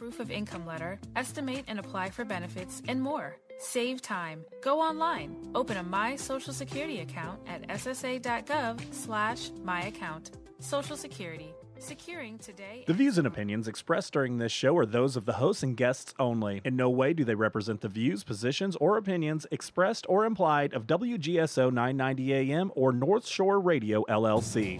proof of income letter, estimate and apply for benefits, and more. Save time. Go online. Open a My Social Security account at ssa.gov/myaccount. Social Security. Securing today. The views and opinions expressed during this show are those of the hosts and guests only. In no way do they represent the views, positions, or opinions expressed or implied of WGSO 990 AM or North Shore Radio, LLC.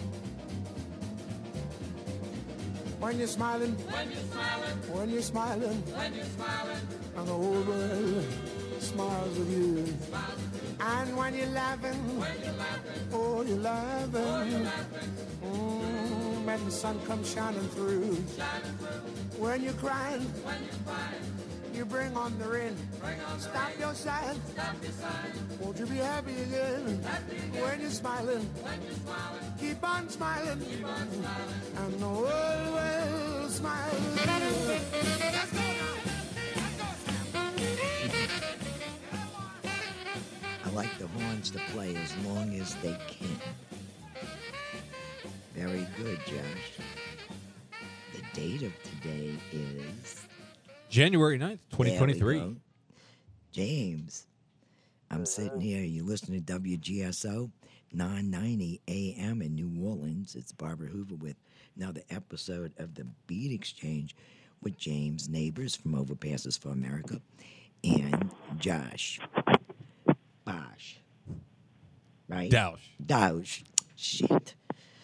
When you're smiling, when you're smiling, when you're smiling, when you're smiling, and the whole world smiles with you. And when you're laughing, oh, you're laughing, when the sun comes shining through. When you're crying, you bring on the rain. Stop your sighing. Won't you be happy again? When you're smiling, keep on smiling, and the world will smile with you. Let's go now. I like the horns to play as long as they can. Very good, Josh. The date of today is January 9th, 2023. James, I'm sitting here. You listen to WGSO 990 AM in New Orleans. It's Barbara Hoover with another episode of the Beat Exchange with James Neighbors from Overpasses for America and Josh Bosch. Right? Dausch. Shit.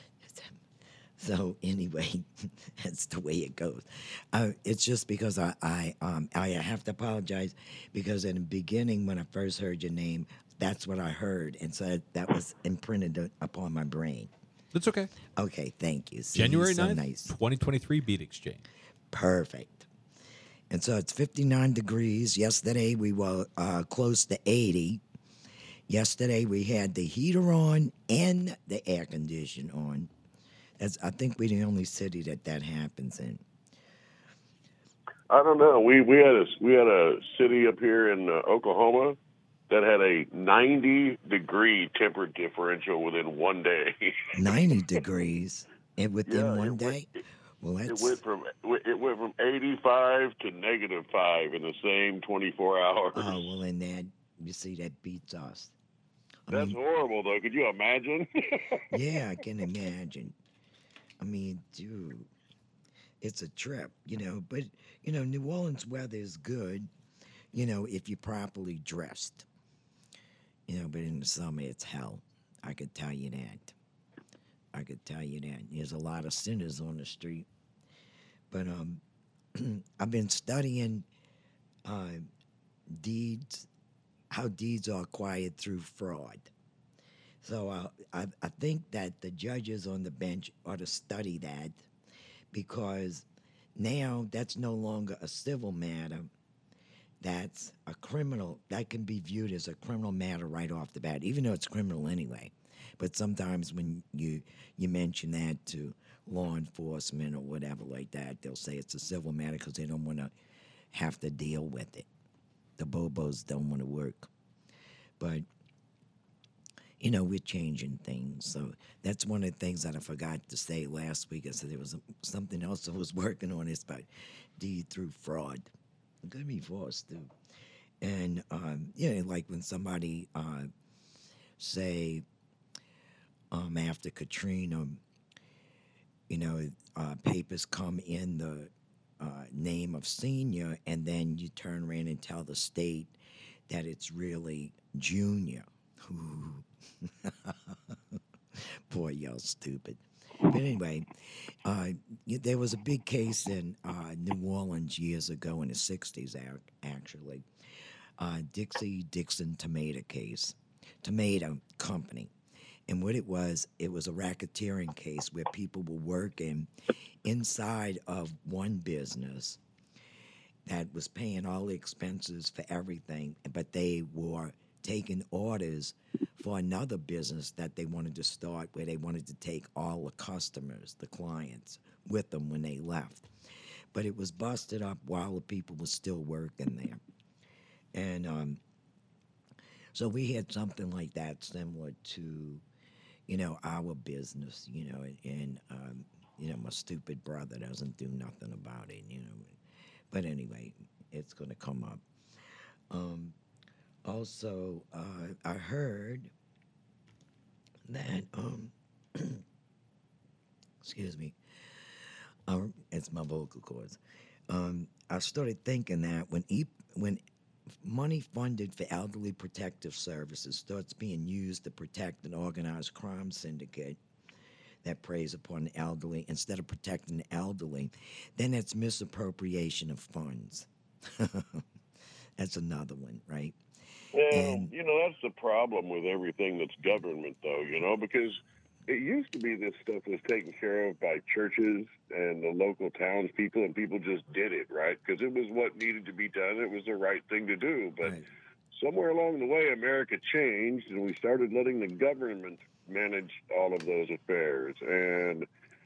So anyway, that's the way it goes. It's just because I have to apologize because in the beginning when I first heard your name, that's what I heard, and so that was imprinted upon my brain. That's okay. Okay, thank you. See, January so 9th, nice. 2023 Beat Exchange. Perfect. And so it's 59 degrees. Yesterday we were close to 80. Yesterday we had the heater on and the air conditioner on. I think we're the only city that happens in. I don't know. We had a city up here in Oklahoma that had a 90-degree temperature differential within one day. 90 degrees within one day. Well, it went from 85 to -5 in the same 24 hours. Oh well, and that you see that beats us. That's horrible, though. Could you imagine? Yeah, I can imagine. I mean, dude, it's a trip, But, New Orleans weather is good, if you're properly dressed. But in the summer, it's hell. I could tell you that. There's a lot of sinners on the street. But I've been studying deeds, how deeds are acquired through fraud. So I think that the judges on the bench ought to study that because now that's no longer a civil matter. That's a criminal. That can be viewed as a criminal matter right off the bat, even though it's criminal anyway. But sometimes when you mention that to law enforcement or whatever like that, they'll say it's a civil matter because they don't want to have to deal with it. The bobos don't want to work. But we're changing things. So that's one of the things that I forgot to say last week. I said there was something else I was working on. It's about deed through fraud. It could be false, too. And, like when somebody, say, after Katrina, papers come in the name of senior, and then you turn around and tell the state that it's really junior. Boy, y'all stupid. But anyway, there was a big case in New Orleans years ago in the 60s, actually. Dixie-Dixon tomato company. And what it was a racketeering case where people were working inside of one business that was paying all the expenses for everything, but they were taking orders for another business that they wanted to start where they wanted to take all the customers, the clients, with them when they left. But it was busted up while the people were still working there. And so we had something like that similar to, our business, and my stupid brother doesn't do nothing about it, But anyway, it's going to come up. Also, I heard that, excuse me, it's my vocal cords. I started thinking that when money funded for elderly protective services starts being used to protect an organized crime syndicate that preys upon the elderly instead of protecting the elderly, then it's misappropriation of funds. That's another one, right? Well, And that's the problem with everything that's government, though, because it used to be this stuff was taken care of by churches and the local townspeople, and people just did it, right? Because it was what needed to be done. It was the right thing to do. But right. somewhere along the way, America changed, and we started letting the government manage all of those affairs. And,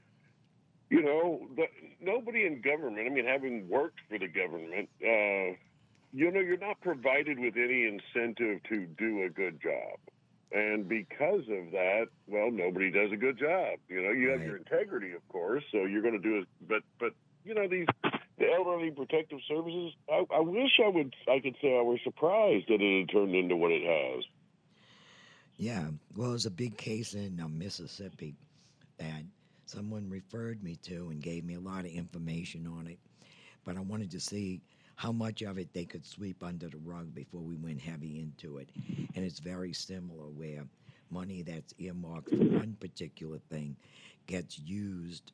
nobody in government, having worked for the government, you're not provided with any incentive to do a good job. And because of that, well, nobody does a good job. You have Right. your integrity, of course, so you're going to do it. But the elderly protective services, I wish I could say I was surprised that it had turned into what it has. Yeah, well, there's a big case in Mississippi that someone referred me to and gave me a lot of information on it. But I wanted to see how much of it they could sweep under the rug before we went heavy into it. And it's very similar where money that's earmarked for one particular thing gets used,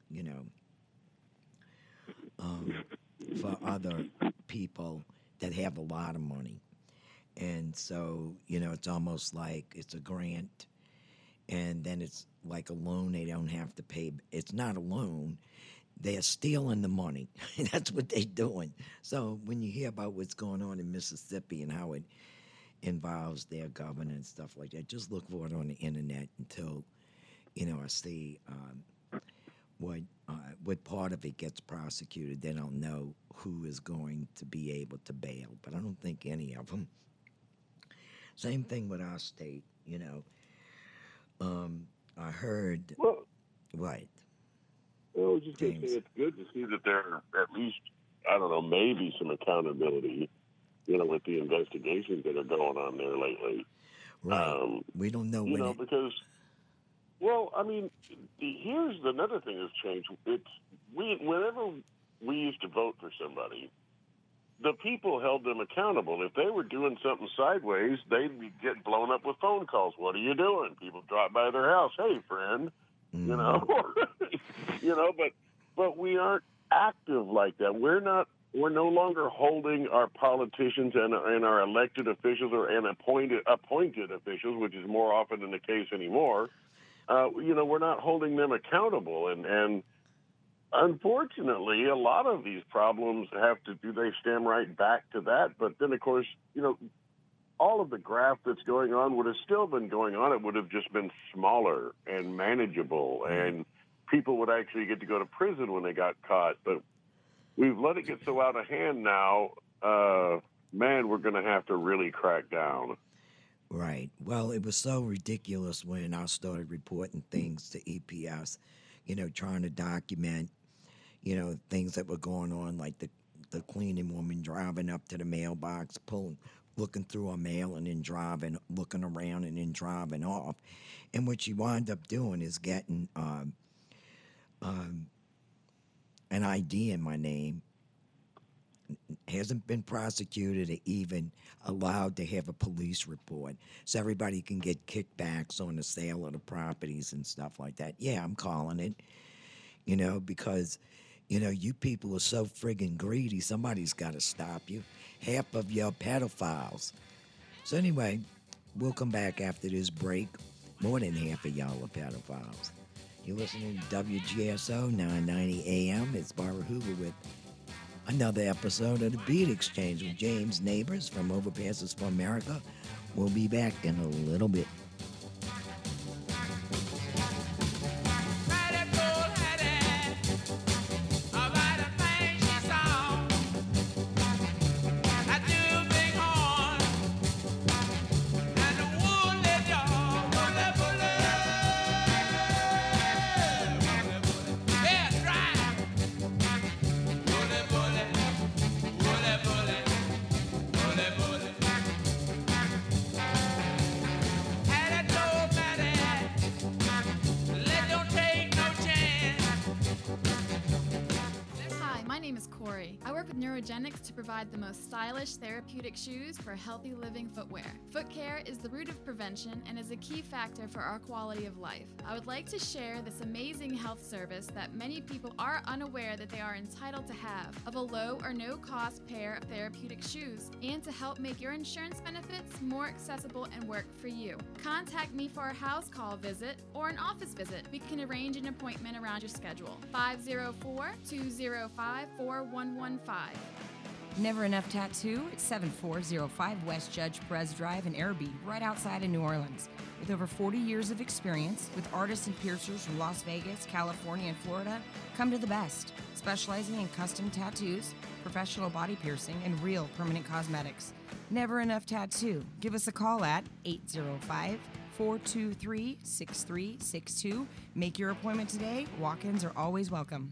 for other people that have a lot of money. And so, it's almost like it's a grant, and then it's like a loan they don't have to pay. It's not a loan. They're stealing the money. That's what they're doing. So when you hear about what's going on in Mississippi and how it involves their governor and stuff like that, just look for it on the internet until, I see what part of it gets prosecuted. Then I'll know who is going to be able to bail. But I don't think any of them. Same thing with our state, I heard. Well, Right. I was just going to say it's good to see that there at least, I don't know, maybe some accountability, with the investigations that are going on there lately. Right. We don't know when because, here's another thing that's changed. Whenever we used to vote for somebody, the people held them accountable. If they were doing something sideways, they'd get blown up with phone calls. What are you doing? People drop by their house. Hey, friend, but we aren't active like that. We're no longer holding our politicians and our elected officials and appointed officials, which is more often than the case anymore. We're not holding them accountable, and unfortunately, a lot of these problems they stem right back to that. But then, of course, all of the graft that's going on would have still been going on. It would have just been smaller and manageable, and people would actually get to go to prison when they got caught. But we've let it get so out of hand now, man, we're going to have to really crack down. Right. Well, it was so ridiculous when I started reporting things to EPS, trying to document, things that were going on, like the cleaning woman driving up to the mailbox, looking through her mail and then driving, looking around and then driving off. And what she wound up doing is getting an ID in my name, hasn't been prosecuted or even allowed to have a police report. So everybody can get kickbacks on the sale of the properties and stuff like that. Yeah, I'm calling it, because, you people are so friggin' greedy. Somebody's got to stop you. Half of your pedophiles. So anyway, we'll come back after this break. More than half of y'all are pedophiles. You're listening to WGSO 990 AM. It's Barbara Hoover with another episode of the Beat Exchange with James Neighbors from Overpasses for America. We'll be back in a little bit. my name is Corey. I work with Neurogenics to provide the most stylish therapeutic shoes for healthy living footwear. Foot care is the root of prevention and is a key factor for our quality of life. I would like to share this amazing health service that many people are unaware that they are entitled to have, of a low or no cost pair of therapeutic shoes, and to help make your insurance benefits more accessible and work for you. Contact me for a house call visit or an office visit. We can arrange an appointment around your schedule. 504-205-4115. Never Enough Tattoo at 7405 West Judge Perez Drive in Arabi, right outside of New Orleans. With over 40 years of experience, with artists and piercers from Las Vegas, California, and Florida, come to the best. Specializing in custom tattoos, professional body piercing, and real permanent cosmetics. Never Enough Tattoo. Give us a call at 805-423-6362. Make your appointment today. Walk-ins are always welcome.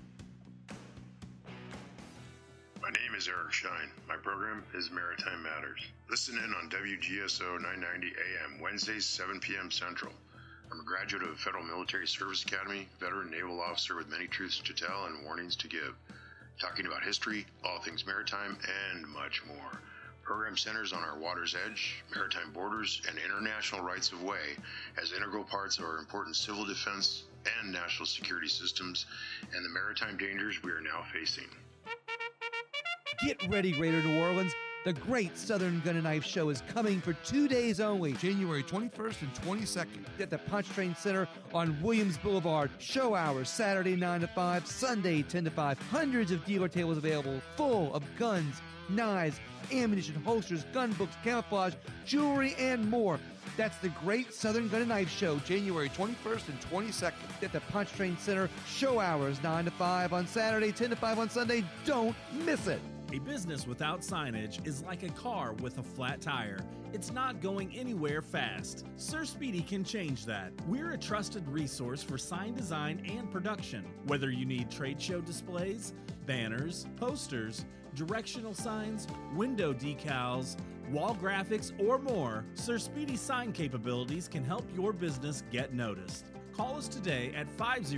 My name is Eric Shine. My program is Maritime Matters. Listen in on WGSO 990 AM, Wednesdays, 7 p.m. Central. I'm a graduate of the Federal Military Service Academy, veteran naval officer with many truths to tell and warnings to give. Talking about history, all things maritime, and much more. Program centers on our water's edge, maritime borders, and international rights of way as integral parts of our important civil defense and national security systems and the maritime dangers we are now facing. Get ready, Greater New Orleans. The Great Southern Gun and Knife Show is coming for 2 days only. January 21st and 22nd. At the Punch Train Center on Williams Boulevard. Show hours, Saturday 9 to 5, Sunday 10 to 5. Hundreds of dealer tables available, full of guns, knives, ammunition, holsters, gun books, camouflage, jewelry, and more. That's the Great Southern Gun and Knife Show, January 21st and 22nd. At the Punch Train Center. Show hours, 9 to 5 on Saturday, 10 to 5 on Sunday. Don't miss it. A business without signage is like a car with a flat tire. It's not going anywhere fast. Sir Speedy can change that. We're a trusted resource for sign design and production. Whether you need trade show displays, banners, posters, directional signs, window decals, wall graphics, or more, Sir Speedy's sign capabilities can help your business get noticed. Call us today at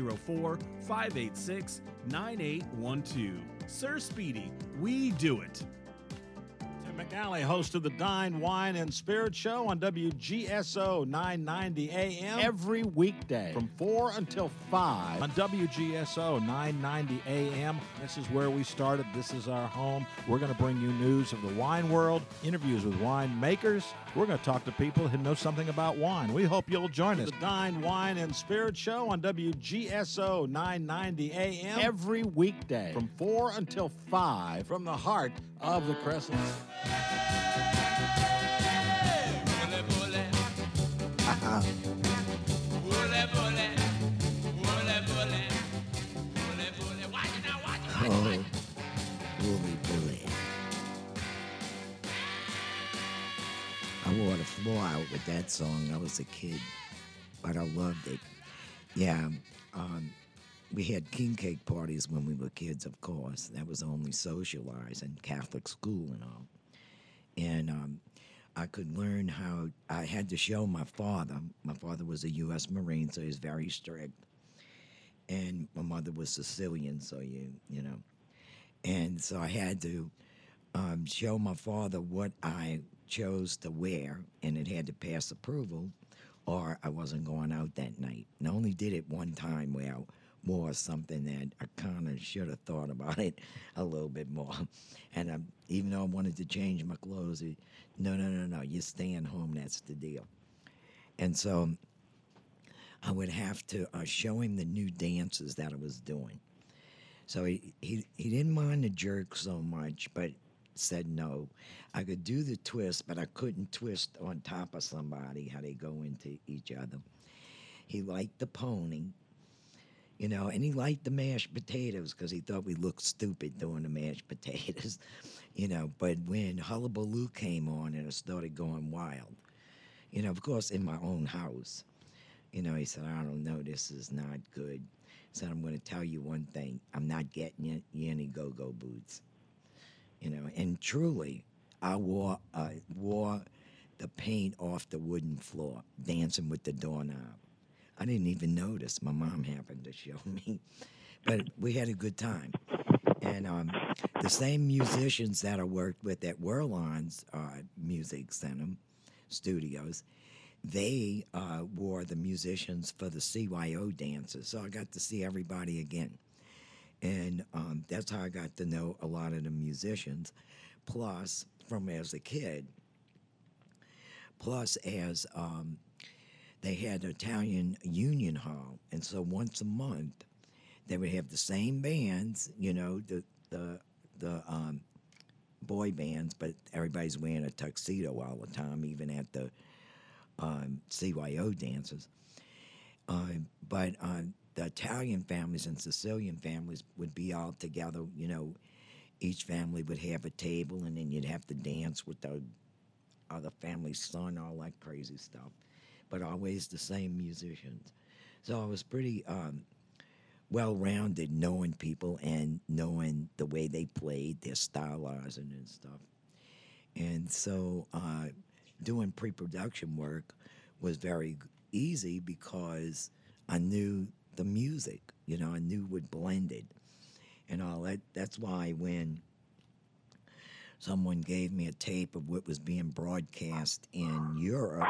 504-586-9812. Sir Speedy, we do it. Tim McNally, host of the Dine, Wine, and Spirit Show on WGSO 990 AM. Every weekday. From 4 until 5 on WGSO 990 AM. This is where we started. This is our home. We're going to bring you news of the wine world, interviews with wine makers. We're going to talk to people who know something about wine. We hope you'll join us. The Dine, Wine, and Spirit Show on WGSO 990 AM. Every weekday. From 4 until 5 from the heart of the Crescents. Oh, bully, bully. I wore the floor out with that song. I was a kid, but I loved it. Yeah, we had king cake parties when we were kids, of course. That was only socialized in Catholic school and all. And I could learn how, I had to show my father. My father was a U.S. Marine, so he was very strict. And my mother was Sicilian, so you know. And so I had to show my father what I chose to wear, and it had to pass approval, or I wasn't going out that night. And I only did it one time where I wore something that I kind of should have thought about it a little bit more. And even though I wanted to change my clothes, no, you're staying home, that's the deal. And so I would have to show him the new dances that I was doing. So he didn't mind the jerk so much, but said no. I could do the twist, but I couldn't twist on top of somebody, how they go into each other. He liked the pony, you know, and he liked the mashed potatoes because he thought we looked stupid doing the mashed potatoes, you know. But when Hullabaloo came on and it started going wild, you know, of course, in my own house, you know, he said, I don't know, this is not good. He said, I'm going to tell you one thing. I'm not getting you any go-go boots. You know, and truly, I wore the paint off the wooden floor, dancing with the doorknob. I didn't even notice. My mom happened to show me. But we had a good time. And the same musicians that I worked with at Werlon's Music Center Studios, they were the musicians for the CYO dances. So I got to see everybody again. And that's how I got to know a lot of the musicians. Plus, from as a kid, plus as they had Italian Union Hall. And so once a month, they would have the same bands, you know, the boy bands, but everybody's wearing a tuxedo all the time, even at the CYO dances. But the Italian families and Sicilian families would be all together. You know, each family would have a table, and then you'd have to dance with the other family's son, all that crazy stuff. But always the same musicians. So I was pretty well-rounded, knowing people and knowing the way they played, their stylizing and stuff. And so doing pre-production work was very easy because I knew the music, you know, I knew what blended and all that. That's why when someone gave me a tape of what was being broadcast in Europe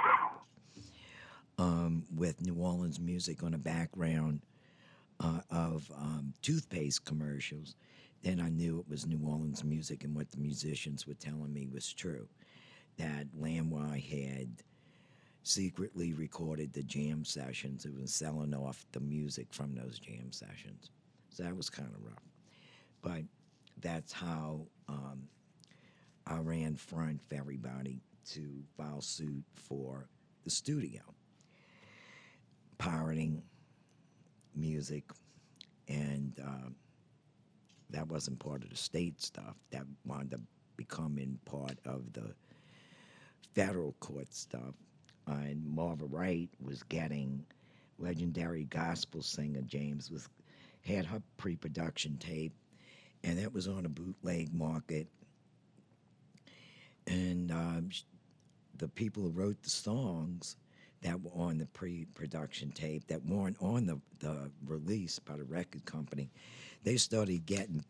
with New Orleans music on the background of toothpaste commercials, then I knew it was New Orleans music, and what the musicians were telling me was true, that Lanois had secretly recorded the jam sessions. It was selling off the music from those jam sessions. So that was kind of rough. But that's how I ran front for everybody to file suit for the studio. Pirating music, and that wasn't part of the state stuff. That wound up becoming part of the federal court stuff. And Marva Wright was getting legendary gospel singer James had her pre-production tape, and that was on a bootleg market. And the people who wrote the songs that were on the pre-production tape that weren't on the release by the record company, they started getting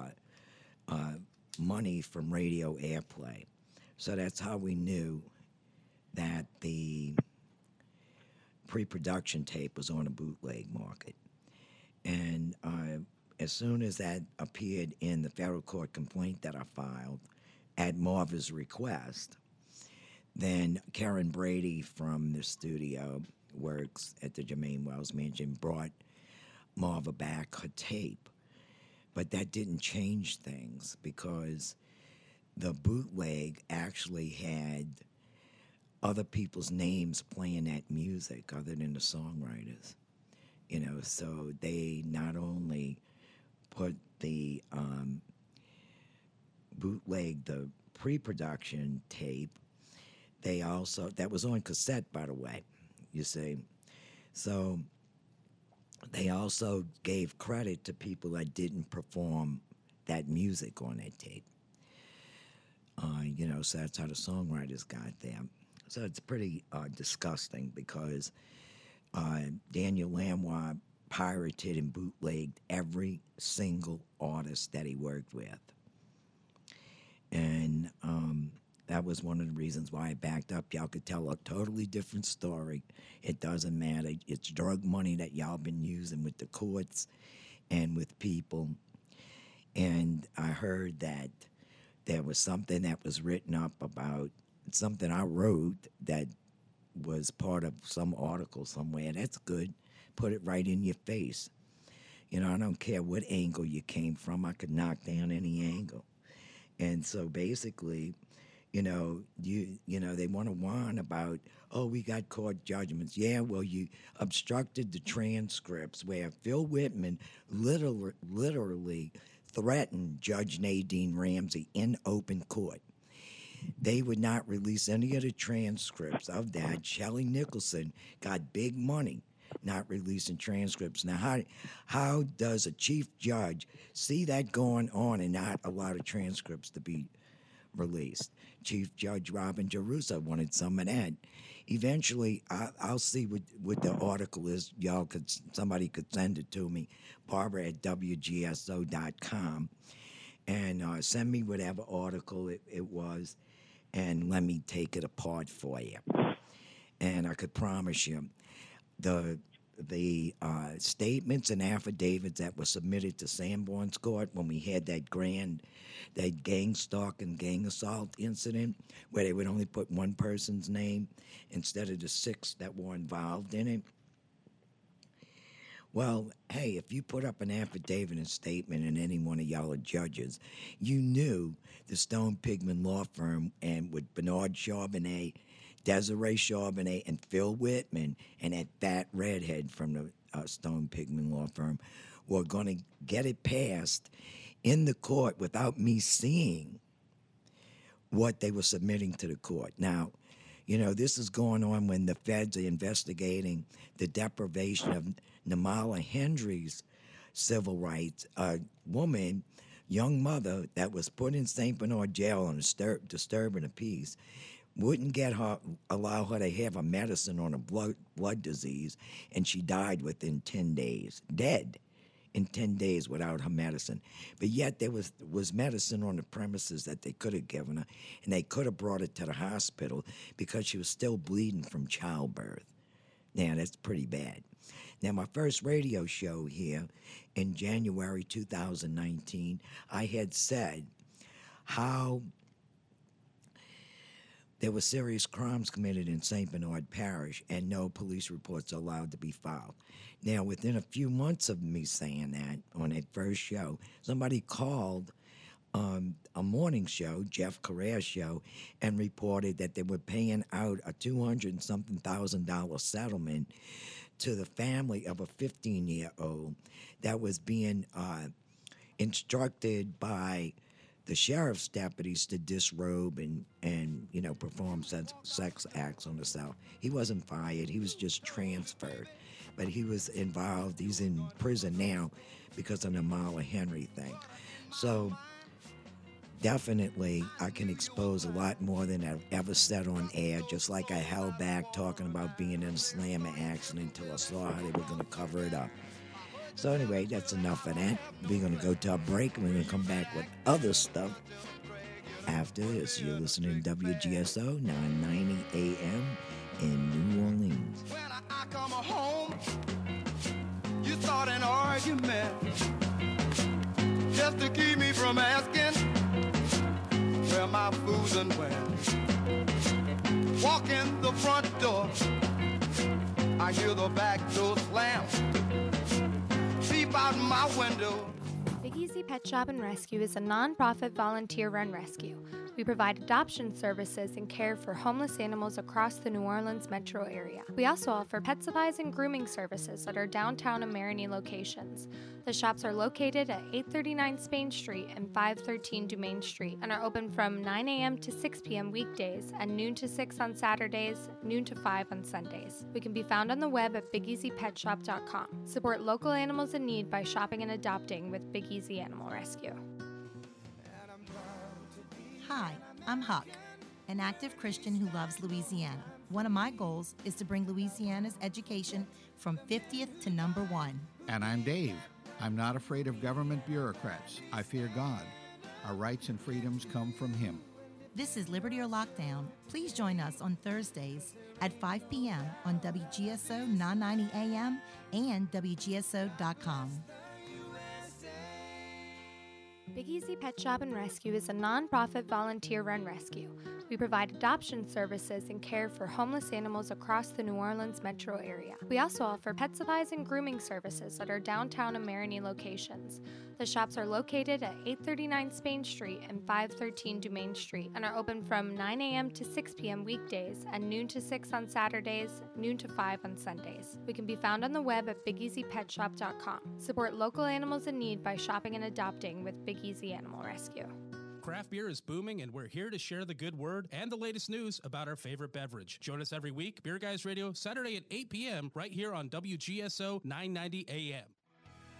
money from radio airplay. So that's how we knew that the pre-production tape was on a bootleg market. And as soon as that appeared in the federal court complaint that I filed at Marva's request, then Karen Brady from the studio, works at the Jermaine Wells Mansion, brought Marva back her tape. But that didn't change things because the bootleg actually had other people's names playing that music other than the songwriters. You know, so they not only put the bootleg, the pre-production tape, they also, that was on cassette, by the way, you see. So they also gave credit to people that didn't perform that music on that tape. You know, so that's how the songwriters got there. So it's pretty disgusting because Daniel Lanois pirated and bootlegged every single artist that he worked with. And that was one of the reasons why I backed up. Y'all could tell a totally different story. It doesn't matter. It's drug money that y'all been using with the courts and with people. And I heard that there was something that was written up about something I wrote that was part of some article somewhere. That's good. Put it right in your face. You know, I don't care what angle you came from. I could knock down any angle. And so basically, you know, they want to whine about, oh, we got court judgments. Yeah, well, you obstructed the transcripts where Phil Whitman literally threatened Judge Nadine Ramsey in open court. They would not release any of the transcripts of that. Shelley Nicholson got big money not releasing transcripts. Now, how does a chief judge see that going on and not allow the transcripts to be released. Chief Judge Robin Jerusa wanted some of that. Eventually, I'll see what the article is. Somebody could send it to me, Barbara at WGSO.com, and send me whatever article it was, and let me take it apart for you. And I could promise you, the statements and affidavits that were submitted to Sanborn's court when we had that gang stalk and gang assault incident where they would only put one person's name instead of the 6 that were involved in it. Well, hey, if you put up an affidavit and statement and any one of y'all are judges, you knew the Stone Pigman Law Firm and with Bernard Charbonnet, Desiree Charbonnet, and Phil Whitman, and that fat redhead from the Stone Pigman Law Firm were going to get it passed in the court without me seeing what they were submitting to the court. Now, you know, this is going on when the feds are investigating the deprivation of Namala Hendry's civil rights. A woman, young mother, that was put in St. Bernard jail on disturbing the peace, wouldn't allow her to have a medicine on a blood disease, and she died within 10 days, dead in 10 days without her medicine. But yet there was medicine on the premises that they could have given her, and they could have brought her to the hospital because she was still bleeding from childbirth. Now, that's pretty bad. Now, my first radio show here in January 2019, I had said how there were serious crimes committed in St. Bernard Parish, and no police reports are allowed to be filed. Now, within a few months of me saying that on that first show, somebody called a morning show, Jeff Carrera's show, and reported that they were paying out a $200-something thousand settlement to the family of a 15-year-old that was being instructed by the sheriff's deputies to disrobe and you know, perform sex acts on herself. He wasn't fired. He was just transferred. But he was involved. He's in prison now because of the Namala Henry thing. So definitely I can expose a lot more than I've ever said on air, just like I held back talking about being in a slammer accident until I saw how they were going to cover it up. So anyway, that's enough of that. We're going to go to a break, and we're going to come back with other stuff after this. You're listening to WGSO 990 AM in New Orleans. When I come home, you start an argument just to keep me from asking where my food's and when. Walk in the front door, I hear the back door slam. Peep out my window. Big Easy Pet Shop and Rescue is a non-profit volunteer-run rescue. We provide adoption services and care for homeless animals across the New Orleans metro area. We also offer pet supplies and grooming services at our downtown and Marigny locations. The shops are located at 839 Spain Street and 513 Dumaine Street and are open from 9 a.m. to 6 p.m. weekdays and noon to 6 on Saturdays, noon to 5 on Sundays. We can be found on the web at BigEasyPetShop.com. Support local animals in need by shopping and adopting with Big Easy Animal Rescue. Hi, I'm Huck, an active Christian who loves Louisiana. One of my goals is to bring Louisiana's education from 50th to number 1. And I'm Dave. I'm not afraid of government bureaucrats. I fear God. Our rights and freedoms come from Him. This is Liberty or Lockdown. Please join us on Thursdays at 5 p.m. on WGSO 990 AM and WGSO.com. Big Easy Pet Shop and Rescue is a non-profit volunteer-run rescue. We provide adoption services and care for homeless animals across the New Orleans metro area. We also offer pet supplies and grooming services at our downtown and Marigny locations. The shops are located at 839 Spain Street and 513 Dumaine Street and are open from 9 a.m. to 6 p.m. weekdays and noon to 6 on Saturdays, noon to 5 on Sundays. We can be found on the web at BigEasyPetShop.com. Support local animals in need by shopping and adopting with Big Easy Animal Rescue. Craft beer is booming, and we're here to share the good word and the latest news about our favorite beverage. Join us every week, Beer Guys Radio, Saturday at 8 p.m. right here on WGSO 990 AM.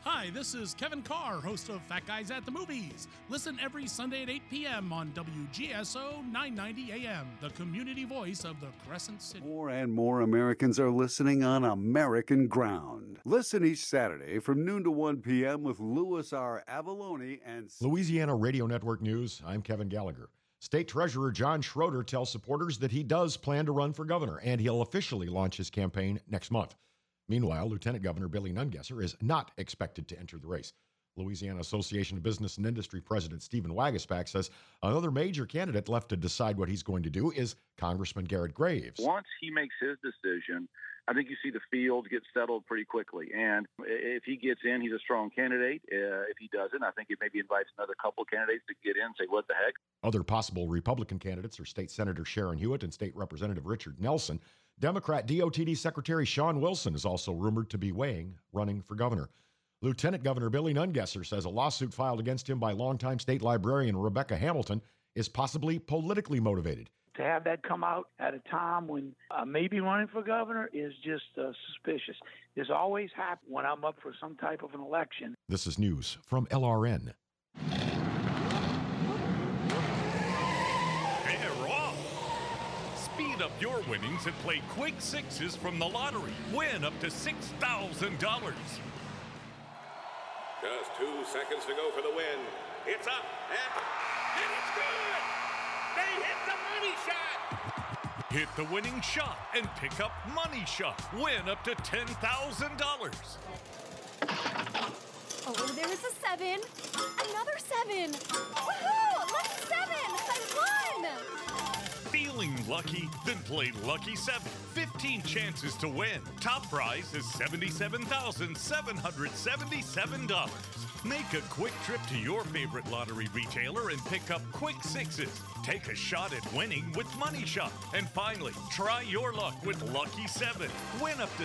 Hi, this is Kevin Carr, host of Fat Guys at the Movies. Listen every Sunday at 8 p.m. on WGSO 990 AM, the community voice of the Crescent City. More and more Americans are listening on American ground. Listen each Saturday from noon to 1 p.m. with Louis R. Avalone and Louisiana Radio Network News. I'm Kevin Gallagher. State Treasurer John Schroeder tells supporters that he does plan to run for governor, and he'll officially launch his campaign next month. Meanwhile, Lieutenant Governor Billy Nungesser is not expected to enter the race. Louisiana Association of Business and Industry President Stephen Waguespack says another major candidate left to decide what he's going to do is Congressman Garrett Graves. Once he makes his decision, I think you see the field get settled pretty quickly. And if he gets in, he's a strong candidate. If he doesn't, I think it maybe invites another couple candidates to get in and say, what the heck? Other possible Republican candidates are State Senator Sharon Hewitt and State Representative Richard Nelson. Democrat DOTD Secretary Sean Wilson is also rumored to be weighing running for governor. Lieutenant Governor Billy Nungesser says a lawsuit filed against him by longtime state librarian Rebecca Hamilton is possibly politically motivated. To have that come out at a time when maybe running for governor is just suspicious. This always happens when I'm up for some type of an election. This is news from LRN. Speed up your winnings and play Quick Sixes from the lottery. Win up to $6,000. Just 2 seconds to go for the win. It's up and it's good. They hit the money shot. Hit the winning shot and pick up Money Shot. Win up to $10,000. Oh, there is a 7. Another 7. Woohoo! Lucky 7! I won! Feeling lucky? Then play Lucky 7. 15 chances to win. Top prize is $77,777. Make a quick trip to your favorite lottery retailer and pick up Quick Sixes. Take a shot at winning with Money Shot. And finally, try your luck with Lucky 7. Win up to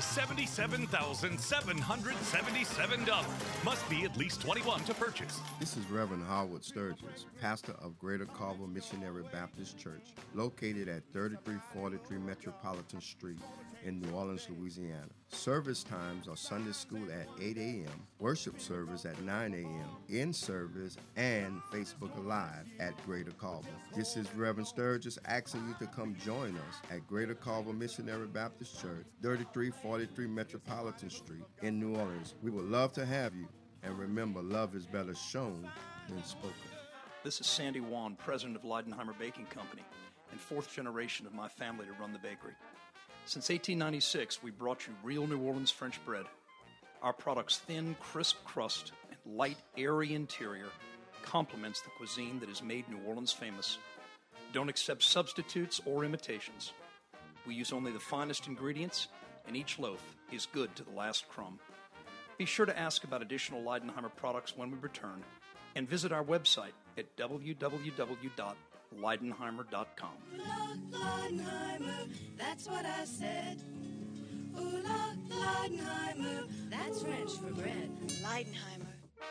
$77,777. Must be at least 21 to purchase. This is Reverend Howard Sturgis, pastor of Greater Carver Missionary Baptist Church, located at 3343 Metropolitan Street in New Orleans, Louisiana. Service times are Sunday school at 8 a.m., worship service at 9 a.m., in-service, and Facebook Live at Greater Carver. This is Reverend Sturgis asking you to come join us at Greater Carver Missionary Baptist Church, 3343 Metropolitan Street in New Orleans. We would love to have you. And remember, love is better shown than spoken. This is Sandy Wan, president of Leidenheimer Baking Company, and fourth generation of my family to run the bakery. Since 1896, we brought you real New Orleans French bread. Our product's thin, crisp crust and light, airy interior complements the cuisine that has made New Orleans famous. Don't accept substitutes or imitations. We use only the finest ingredients, and each loaf is good to the last crumb. Be sure to ask about additional Leidenheimer products when we return, and visit our website at www.leidenheimer.com. Leidenheimer, that's what I said. Ooh, Leidenheimer, that's French for bread. Leidenheimer.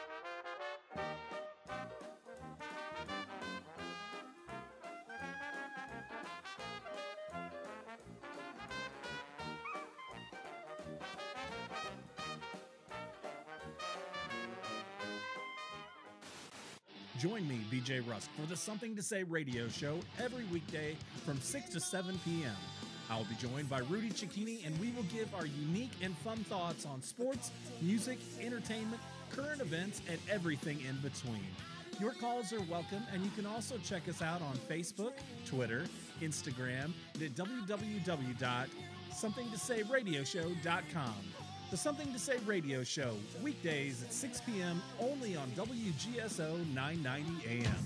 Join me, BJ Rusk, for the Something to Say radio show every weekday from 6 to 7 p.m. I will be joined by Rudy Cicchini, and we will give our unique and fun thoughts on sports, music, entertainment, current events, and everything in between. Your calls are welcome, and you can also check us out on Facebook, Twitter, Instagram, and at www.somethingtosayradioshow.com. The Something to Say radio show, weekdays at 6 p.m. only on WGSO 990 AM.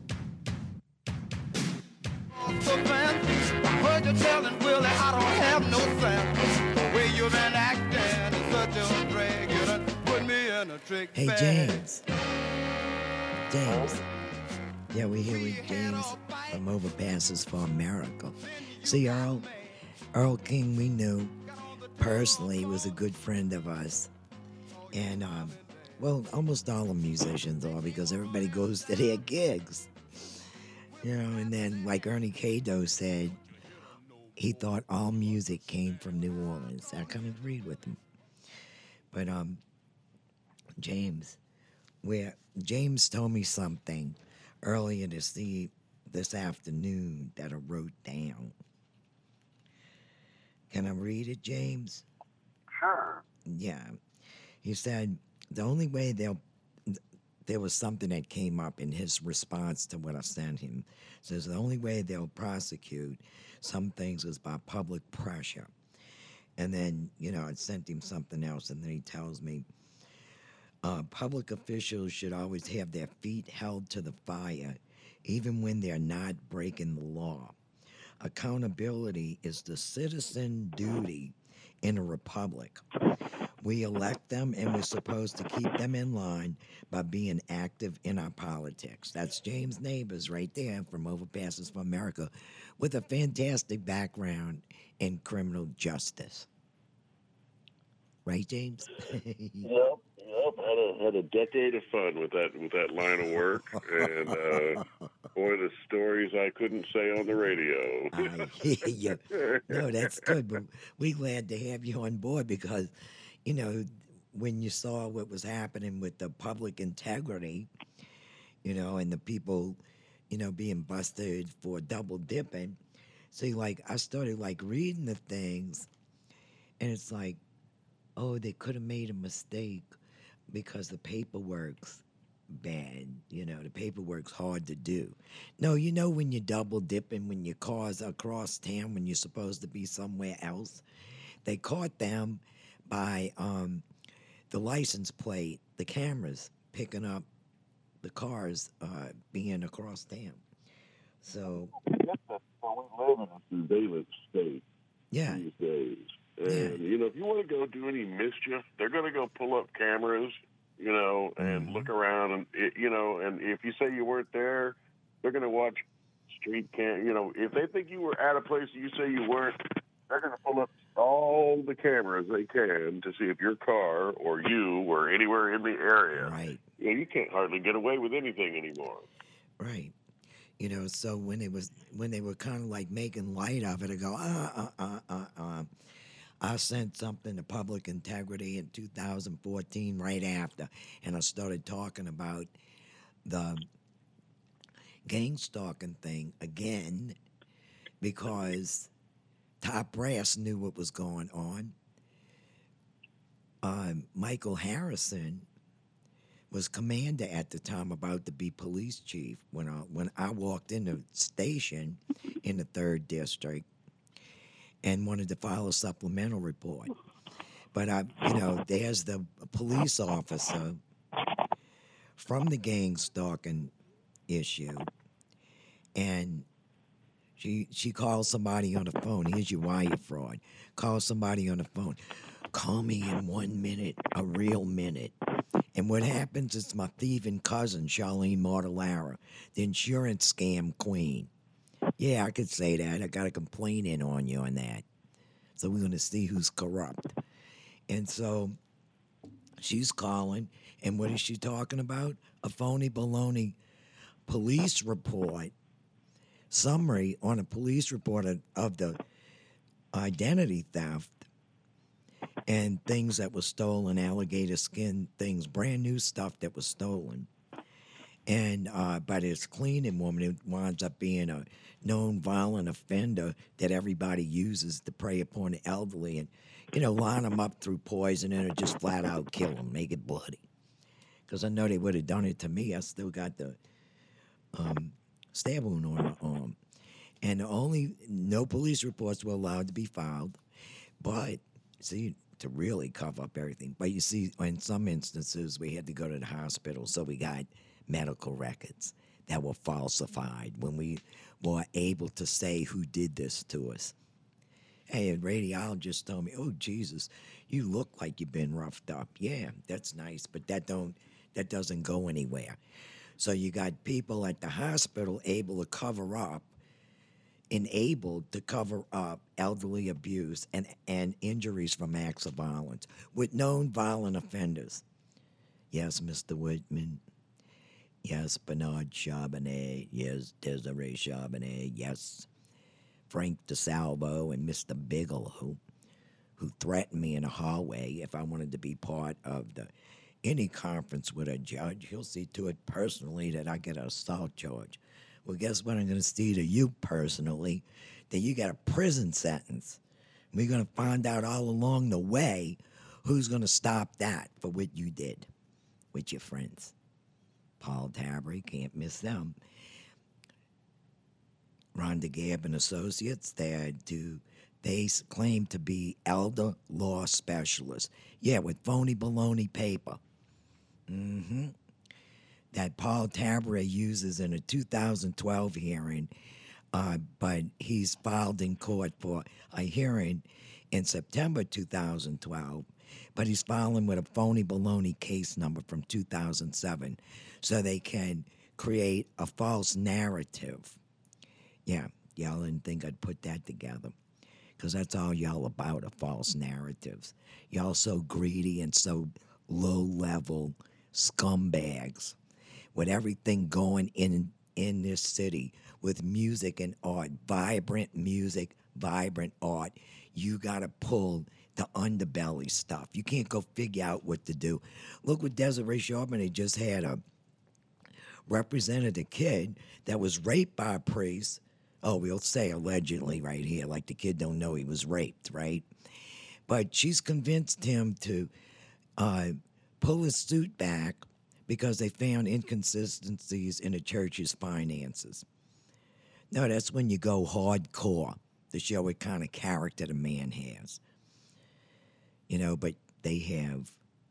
I heard you telling Willie I don't have no sense. The way you've been acting is such a drag. You done put me in a trick Hey, bag. James. Yeah, we're here with James from Overpasses for America. See, Earl King, we knew personally, was a good friend of us. And, well, almost all the musicians are, because everybody goes to their gigs. You know, and then, like Ernie Cato said, he thought all music came from New Orleans. I kind of agreed with him. But James, where James told me something earlier this afternoon that I wrote down. Can I read it, James? Sure. Yeah. He said the only way there was something that came up in his response to what I sent him. Says the only way they'll prosecute some things is by public pressure. And then, I sent him something else, and then he tells me, public officials should always have their feet held to the fire, even when they're not breaking the law. Accountability is the citizen duty in a republic. We elect them, and we're supposed to keep them in line by being active in our politics. That's James Neighbors right there from Overpasses for America, with a fantastic background in criminal justice. Right, James? Yep. Had a decade of fun with that line of work, and boy, the stories I couldn't say on the radio. Yeah. No, that's good, but we're glad to have you on board because, when you saw what was happening with the public integrity, and the people, being busted for double dipping. See, I started reading the things, and it's like, oh, they could have made a mistake because the paperwork's bad. The paperwork's hard to do. No, when you're double dipping, when your car's across town, when you're supposed to be somewhere else, they caught them by the license plate, the cameras picking up the cars being across town. So we live in a surveillance state these days. And, if you want to go do any mischief, they're going to go pull up cameras, and look around. And, and if you say you weren't there, they're going to watch street cam. If they think you were at a place that you say you weren't, they're going to pull up all the cameras they can to see if your car or you were anywhere in the area. Right. You can't hardly get away with anything anymore. Right. So when they were kind of making light of it, I go, I sent something to Public Integrity in 2014 right after, and I started talking about the gang stalking thing again because top brass knew what was going on. Michael Harrison was commander at the time, about to be police chief when I walked in the station in the 3rd District and wanted to file a supplemental report. But there's the police officer from the gang stalking issue, and she calls somebody on the phone. Here's your wire fraud. Call somebody on the phone. Call me in 1 minute, a real minute. And what happens is my thieving cousin, Charlene Mortellaro, the insurance scam queen. Yeah, I could say that. I got a complaint in on you on that. So we're going to see who's corrupt. And so she's calling, and what is she talking about? A phony baloney police report, summary on a police report of the identity theft and things that were stolen, alligator skin things, brand new stuff that was stolen. And but this cleaning woman, it winds up being a known violent offender that everybody uses to prey upon the elderly and, line them up through poisoning or just flat out kill them, make it bloody. Because I know they would have done it to me. I still got the stab wound on my arm. And no police reports were allowed to be filed. But, see, to really cover up everything. But you see, in some instances, we had to go to the hospital, so we got medical records that were falsified when we were able to say who did this to us. Hey, a radiologist told me, oh, Jesus, you look like you've been roughed up. Yeah, that's nice, but that doesn't go anywhere. So you got people at the hospital able to cover up, enabled to cover up elderly abuse and injuries from acts of violence with known violent offenders. Yes, Mr. Whitman. Yes, Bernard Charbonnet. Yes, Desiree Charbonnet. Yes, Frank DeSalvo and Mr. Bigelow, who threatened me in a hallway if I wanted to be part of the any conference with a judge, he'll see to it personally that I get an assault charge. Well, guess what? I'm going to see to you personally that you got a prison sentence. We're going to find out all along the way who's going to stop that for what you did with your friends. Paul Tabry, can't miss them. Rhonda Gabb and Associates, they claim to be elder law specialists. Yeah, with phony baloney paper. That Paul Tabry uses in a 2012 hearing, but he's filed in court for a hearing in September 2012, but he's filing with a phony baloney case number from 2007 so they can create a false narrative. Yeah, y'all didn't think I'd put that together because that's all y'all about are false narratives. Y'all so greedy and so low-level scumbags with everything going in this city with music and art, vibrant music, vibrant art. You got to pull the underbelly stuff. You can't go figure out what to do. Look what Desiree Charbonnet just had represented a kid that was raped by a priest. Oh, we'll say allegedly right here, like the kid don't know he was raped, right? But she's convinced him to pull his suit back because they found inconsistencies in the church's finances. No, that's when you go hardcore to show what kind of character the man has. You know, but they have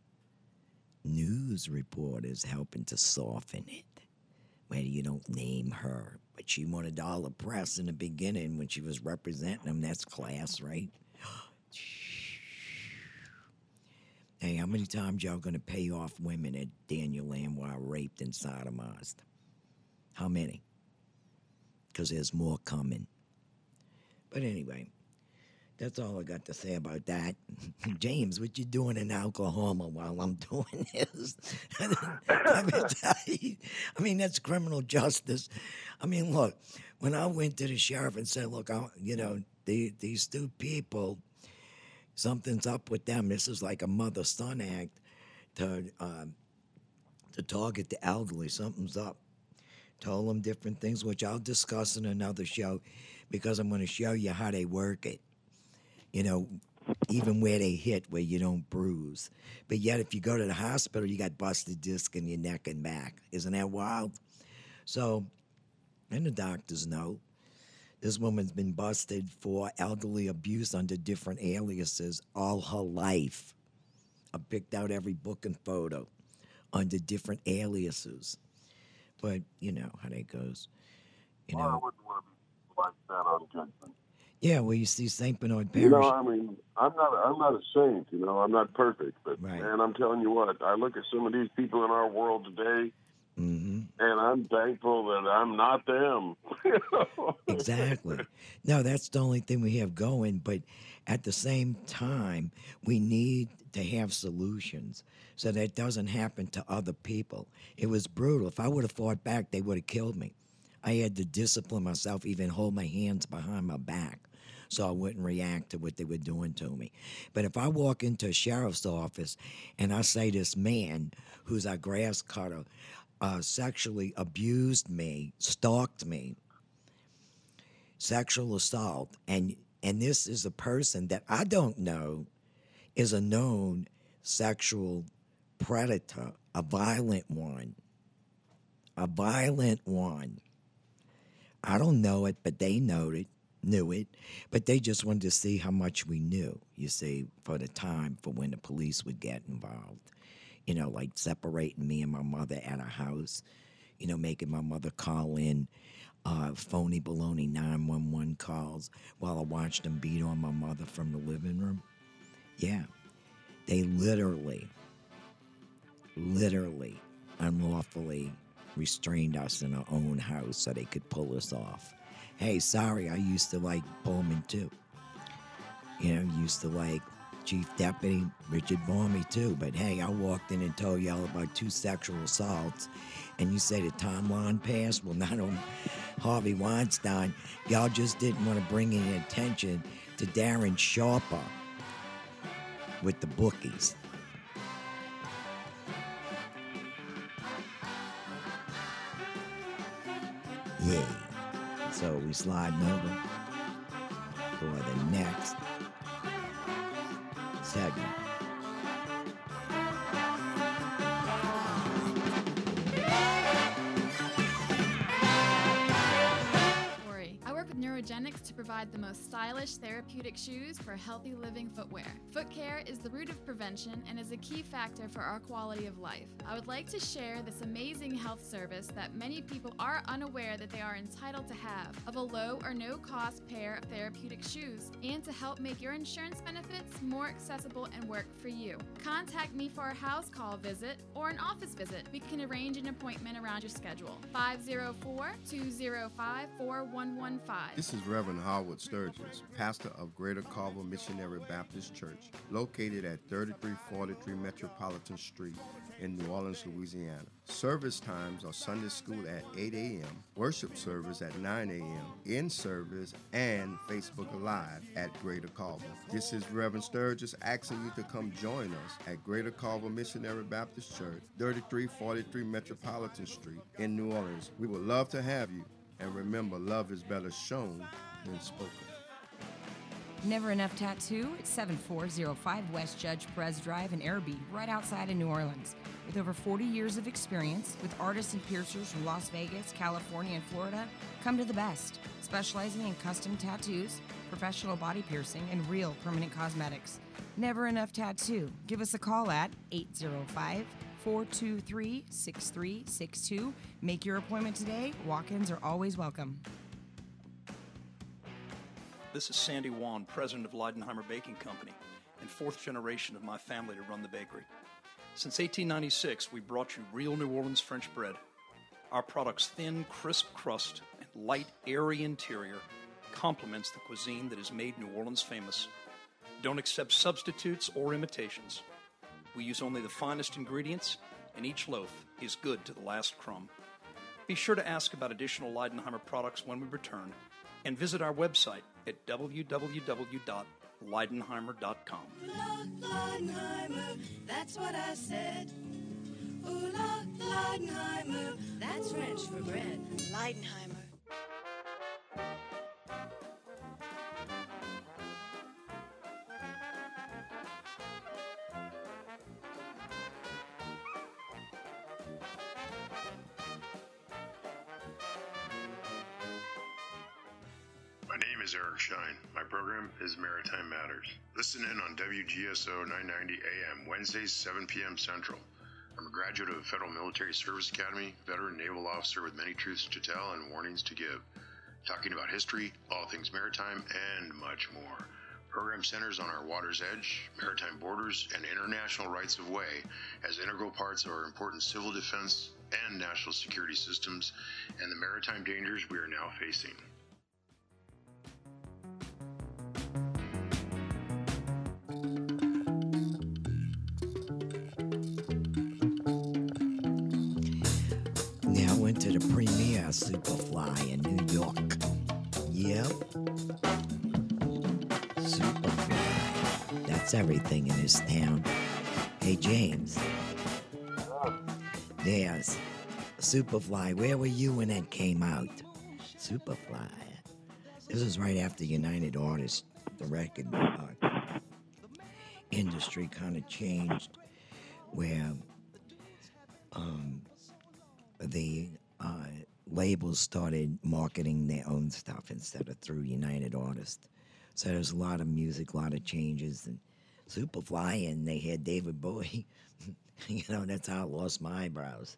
news reporters helping to soften it. Where you don't name her, but she wanted all the press in the beginning when she was representing them. That's class, right? Hey, how many times y'all gonna pay off women that Daniel Lanois raped and sodomized? How many? Because there's more coming. But anyway, that's all I got to say about that. James, what you doing in Oklahoma while I'm doing this? I mean, that's criminal justice. I mean, look, when I went to the sheriff and said, look, these two people, something's up with them. This is like a mother-son act to target the elderly. Something's up. Told them different things, which I'll discuss in another show because I'm going to show you how they work it. You know, even where they hit, where you don't bruise. But yet, if you go to the hospital, you got busted disc in your neck and back. Isn't that wild? So, and the doctors know, this woman's been busted for elderly abuse under different aliases all her life. I picked out every book and photo under different aliases. But you know how that goes. You know, I wouldn't want to be like that on judgment. Yeah, well, you see St. Bernard Parish. You know, I mean, I'm not a saint, you know, I'm not perfect, but man, I'm telling you what, I look at some of these people in our world today, and I'm thankful that I'm not them. Exactly. No, that's the only thing we have going, but at the same time, we need to have solutions so that it doesn't happen to other people. It was brutal. If I would have fought back, they would have killed me. I had to discipline myself, even hold my hands behind my back, so I wouldn't react to what they were doing to me. But if I walk into a sheriff's office and I say this man who's a grass cutter sexually abused me, stalked me, sexual assault, and this is a person that I don't know is a known sexual predator, a violent one. I don't know it, but they knew it, but they just wanted to see how much we knew, you see, for the time for when the police would get involved. You know, like separating me and my mother at a house, you know, making my mother call in phony baloney 911 calls while I watched them beat on my mother from the living room. Yeah, they literally, unlawfully restrained us in our own house so they could pull us off. Hey, sorry, I used to like Bowman too. You know, used to like Chief Deputy Richard Bowman too. But hey, I walked in and told y'all about 2 sexual assaults, and you say the timeline passed? Well, not on Harvey Weinstein. Y'all just didn't want to bring any attention to Darren Sharper with the bookies. Yeah. So we sliding over for the next segment. Neurogenics to provide the most stylish therapeutic shoes for healthy living footwear. Foot care is the root of prevention and is a key factor for our quality of life. I would like to share this amazing health service that many people are unaware that they are entitled to have, of a low or no cost pair of therapeutic shoes, and to help make your insurance benefits more accessible and work for you. Contact me for a house call visit or an office visit. We can arrange an appointment around your schedule. 504-205-4115. This is Reverend Howard Sturgis, pastor of Greater Carver Missionary Baptist Church, located at 3343 Metropolitan Street in New Orleans, Louisiana. Service times are Sunday school at 8 a.m., worship service at 9 a.m., in-service, and Facebook Live at Greater Carver. This is Reverend Sturgis asking you to come join us at Greater Carver Missionary Baptist Church, 3343 Metropolitan Street in New Orleans. We would love to have you. And remember, love is better shown than spoken. Never Enough Tattoo at 7405 West Judge Perez Drive in Arabi, right outside of New Orleans. With over 40 years of experience with artists and piercers from Las Vegas, California, and Florida, come to the best. Specializing in custom tattoos, professional body piercing, and real permanent cosmetics. Never Enough Tattoo. Give us a call at 805-423-6362. Make your appointment today. Walk-ins are always welcome. This is Sandy Wan, president of Leidenheimer Baking Company, and fourth generation of my family to run the bakery. Since 1896, we brought you real New Orleans French bread. Our product's thin, crisp crust and light, airy interior complements the cuisine that has made New Orleans famous. Don't accept substitutes or imitations. We use only the finest ingredients, and each loaf is good to the last crumb. Be sure to ask about additional Leidenheimer products when we return, and visit our website at www.leidenheimer.com. Leidenheimer, that's what I said. Ooh, Leidenheimer, that's French for bread. Leidenheimer. My name is Eric Shine. My program is Maritime Matters. Listen in on WGSO 990 AM, Wednesdays, 7 p.m. Central. I'm a graduate of the Federal Military Service Academy, veteran naval officer with many truths to tell and warnings to give. Talking about history, all things maritime, and much more. Program centers on our water's edge, maritime borders, and international rights of way as integral parts of our important civil defense and national security systems and the maritime dangers we are now facing. To the premier Superfly in New York. Yep. Superfly. That's everything in this town. Hey, James. There's Superfly. Where were you when that came out? Superfly. This was right after United Artists, the record industry kind of changed, where the labels started marketing their own stuff instead of through United Artists. So there's a lot of music, a lot of changes, and Superfly, and they had David Bowie. You know, that's how I lost my eyebrows.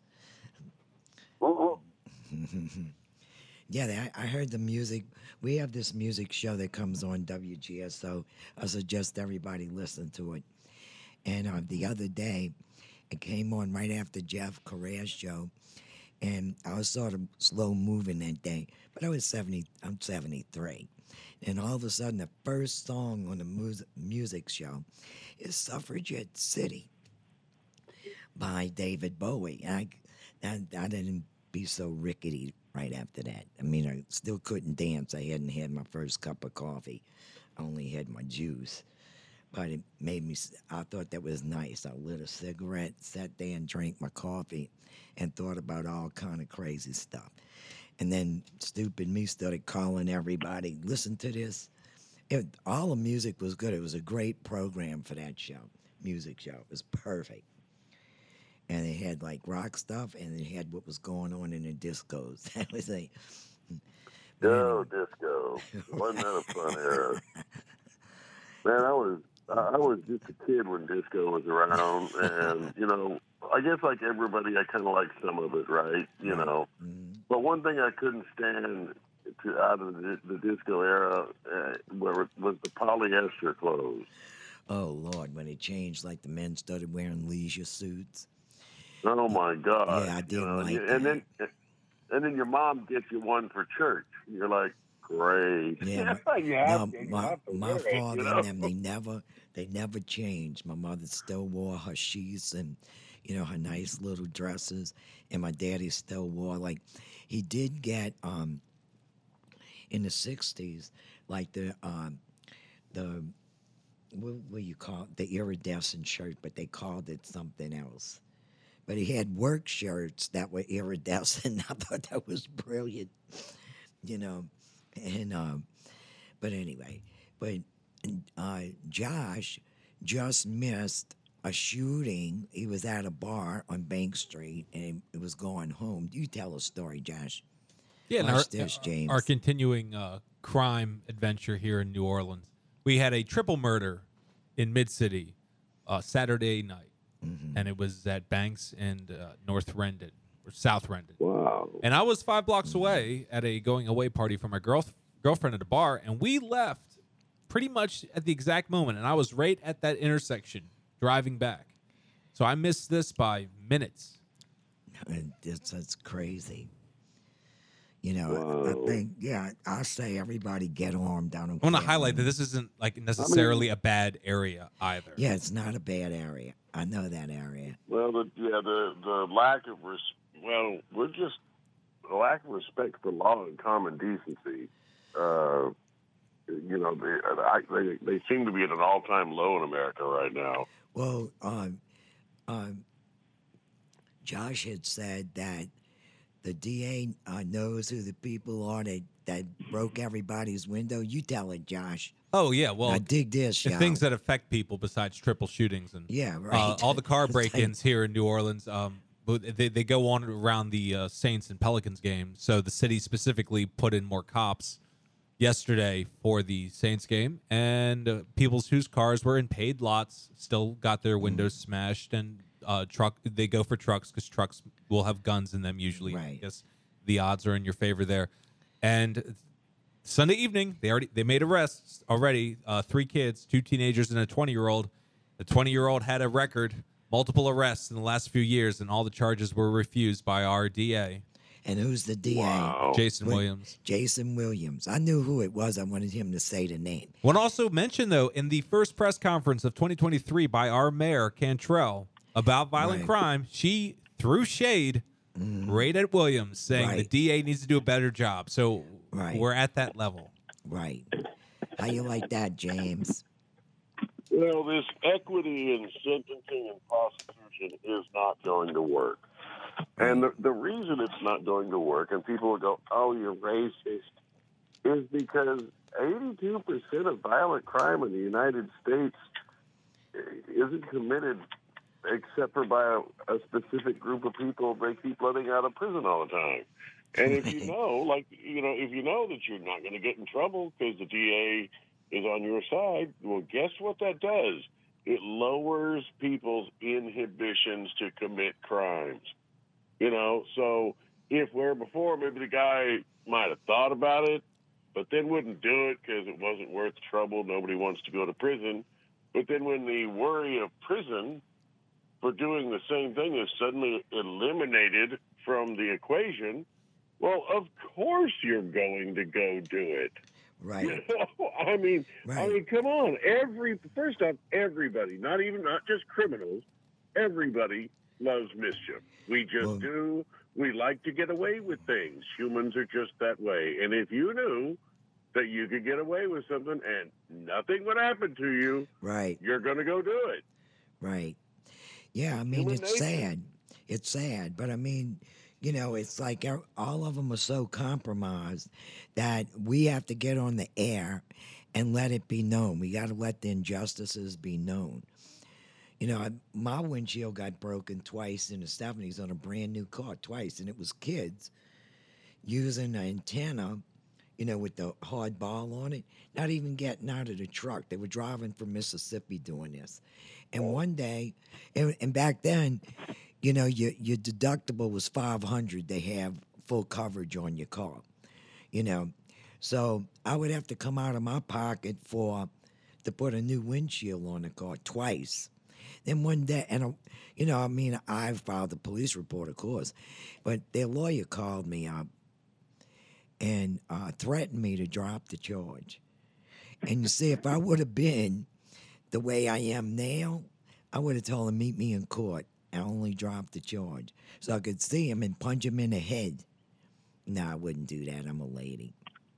Yeah, I heard the music. We have this music show that comes on WGSO. I suggest everybody listen to it. And the other day, it came on right after Jeff Correa's show. And I was sort of slow moving that day, but I'm 73. And all of a sudden, the first song on the music show is Suffragette City by David Bowie. And I didn't be so rickety right after that. I mean, I still couldn't dance. I hadn't had my first cup of coffee. I only had my juice. But it made me, I thought that was nice. I lit a cigarette, sat there and drank my coffee, and thought about all kind of crazy stuff. And then stupid me started calling everybody, listen to this. All the music was good. It was a great program for that show, music show. It was perfect. And it had like rock stuff, and it had what was going on in the discos. That was like, disco. Wasn't that a fun era? Man, I was just a kid when disco was around, and I guess like everybody, I kind of like some of it, right? But one thing I couldn't stand out of the disco era was the polyester clothes. Oh Lord, when it changed, like the men started wearing leisure suits. Oh my God! Yeah, I didn't like that. And then your mom gets you one for church. You're like, great. Yeah, my father and them, they never changed. My mother still wore her sheaths and, her nice little dresses, and my daddy still wore, like, he did get in the 60s, like the what you call it? The iridescent shirt, but they called it something else. But he had work shirts that were iridescent. I thought that was brilliant, And but anyway, Josh just missed a shooting. He was at a bar on Bank Street and he was going home. You tell a story, Josh. Yeah, James. Our continuing crime adventure here in New Orleans. We had a triple murder in Mid-City Saturday night, and it was at Banks and North Rendon, or South Rendon. Wow. And I was 5 blocks away at a going-away party for my girlfriend at a bar, and we left pretty much at the exact moment, and I was right at that intersection driving back. So I missed this by minutes. That's crazy. I think, I say everybody get armed down. I want to highlight that this isn't like necessarily a bad area either. Yeah, it's not a bad area. I know that area. Well, the lack of we're just a lack of respect for law and common decency. They seem to be at an all-time low in America right now. Well, Josh had said that the DA knows who the people are that broke everybody's window. You tell it, Josh. Oh, yeah. Well, I dig this. The things that affect people besides triple shootings. And right. All the car break-ins here in New Orleans, they go on around the Saints and Pelicans game. So the city specifically put in more cops yesterday for the Saints game. And people whose cars were in paid lots still got their windows smashed. And they go for trucks because trucks will have guns in them usually. Right. I guess the odds are in your favor there. And Sunday evening, they made arrests already. 3 kids, 2 teenagers and a 20-year-old. The 20-year-old had a record, multiple arrests in the last few years, and all the charges were refused by our DA. And who's the DA? Wow. Jason Williams. Jason Williams. I knew who it was. I wanted him to say the name. One also mentioned, though, in the first press conference of 2023 by our mayor, Cantrell, about violent crime, she threw shade right at Williams, saying the DA needs to do a better job. So we're at that level. Right. How you like that, James? Well, this equity in sentencing and prosecution is not going to work. And the reason it's not going to work, and people will go, oh, you're racist, is because 82% of violent crime in the United States isn't committed except for by a specific group of people they keep letting out of prison all the time. And if you know, if you know that you're not going to get in trouble because the DA is on your side, well, guess what that does? It lowers people's inhibitions to commit crimes. So if where before maybe the guy might have thought about it, but then wouldn't do it because it wasn't worth the trouble, nobody wants to go to prison. But then when the worry of prison for doing the same thing is suddenly eliminated from the equation, well, of course you're going to go do it. Right. I mean, come on. First off, everybody, not just criminals, everybody loves mischief. We just do. We like to get away with things. Humans are just that way. And if you knew that you could get away with something and nothing would happen to you, you're going to go do it. Right. Yeah, I mean, it's sad. It's sad. But, I mean, You know, it's like all of them are so compromised that we have to get on the air and let it be known. We got to let the injustices be known. You know, my windshield got broken twice in the 70s on a brand new car, twice, and it was kids using an antenna, you know, with the hard ball on it, not even getting out of the truck. They were driving from Mississippi doing this. And one day, and back then, you know, your deductible was $500. They have full coverage on your car, you know. So I would have to come out of my pocket to put a new windshield on the car twice. Then one day, and you know, I mean, I filed a police report, of course, but their lawyer called me up and threatened me to drop the charge. And you see, if I would have been the way I am now, I would have told him, meet me in court. I only dropped the charge. So I could see him and punch him in the head. No, I wouldn't do that. I'm a lady.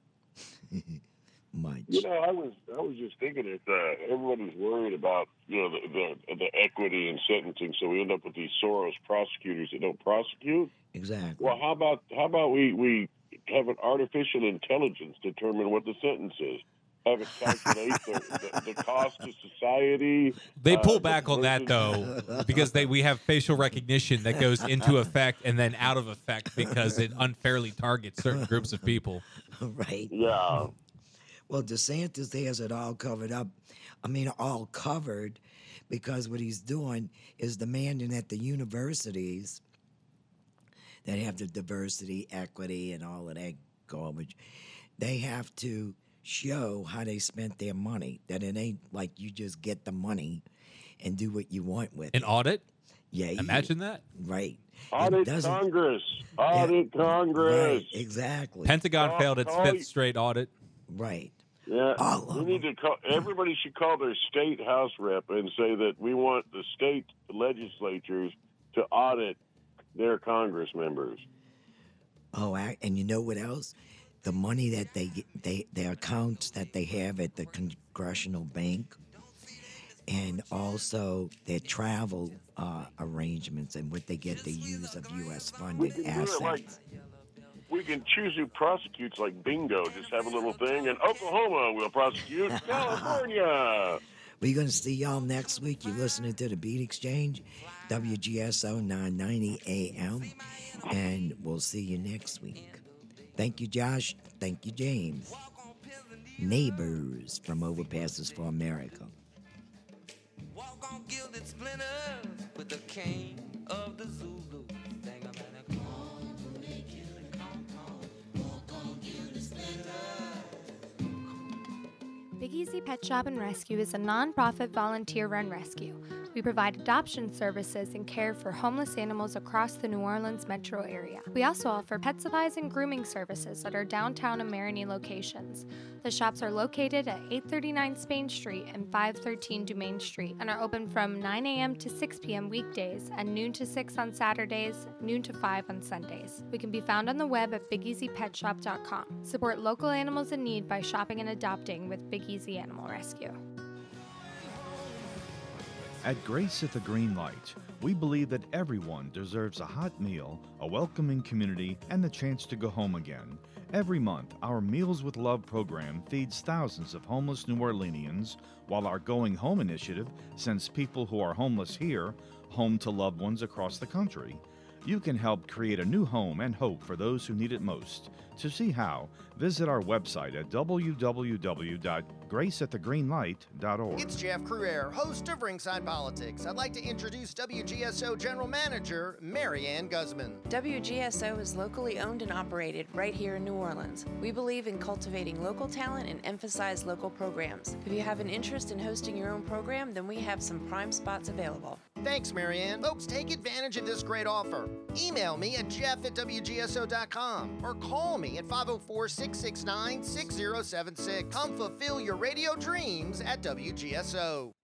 Much. You know, I was just thinking that everybody's worried about, you know, the equity in sentencing, so we end up with these Soros prosecutors that don't prosecute. Exactly. Well, how about we have an artificial intelligence determine what the sentence is? Have it calculate the cost to society. They pull back on that, though, because we have facial recognition that goes into effect and then out of effect because it unfairly targets certain groups of people. Right. Yeah. Well, DeSantis has it all covered up. I mean, all covered, because what he's doing is demanding that the universities that have the diversity, equity, and all of that garbage, they have to show how they spent their money, that it ain't like you just get the money and do what you want with An audit? Yeah. Imagine that. Right. Audit Congress. Audit Congress. Right, exactly. Pentagon failed its fifth straight audit. Right. Yeah. We need to call, everybody should call their state House rep and say that we want the state legislatures to audit their Congress members. Oh, and you know what else? The money that their accounts that they have at the Congressional Bank, and also their travel arrangements and what they get to use of U.S. funded assets. We can choose who prosecutes like bingo. Just have a little thing, and Oklahoma will prosecute California. We're going to see y'all next week. You're listening to The Beat Exchange, WGSO 990 AM, and we'll see you next week. Thank you, Josh. Thank you, James. Neighbors from Overpasses for America. Walk on gilded splinters with the king of the Zulu. Big Easy Pet Shop and Rescue is a non-profit volunteer-run rescue. We provide adoption services and care for homeless animals across the New Orleans metro area. We also offer pet supplies and grooming services at our downtown and Marigny locations. The shops are located at 839 Spain Street and 513 Dumaine Street and are open from 9 a.m. to 6 p.m. weekdays and noon to 6 on Saturdays, noon to 5 on Sundays. We can be found on the web at BigEasyPetShop.com. Support local animals in need by shopping and adopting with Big Easy Animal Rescue. At Grace at the Green Light, we believe that everyone deserves a hot meal, a welcoming community, and the chance to go home again. Every month, our Meals with Love program feeds thousands of homeless New Orleanians, while our Going Home initiative sends people who are homeless here home to loved ones across the country. You can help create a new home and hope for those who need it most. To see how, visit our website at www.graceatthegreenlight.org. It's Jeff Cruer, host of Ringside Politics. I'd like to introduce WGSO General Manager Marianne Guzman. WGSO is locally owned and operated right here in New Orleans. We believe in cultivating local talent and emphasize local programs. If you have an interest in hosting your own program, then we have some prime spots available. Thanks, Marianne. Folks, take advantage of this great offer. Email me at jeff@wgso.com or call me at 504-669-6076. Come fulfill your radio dreams at WGSO.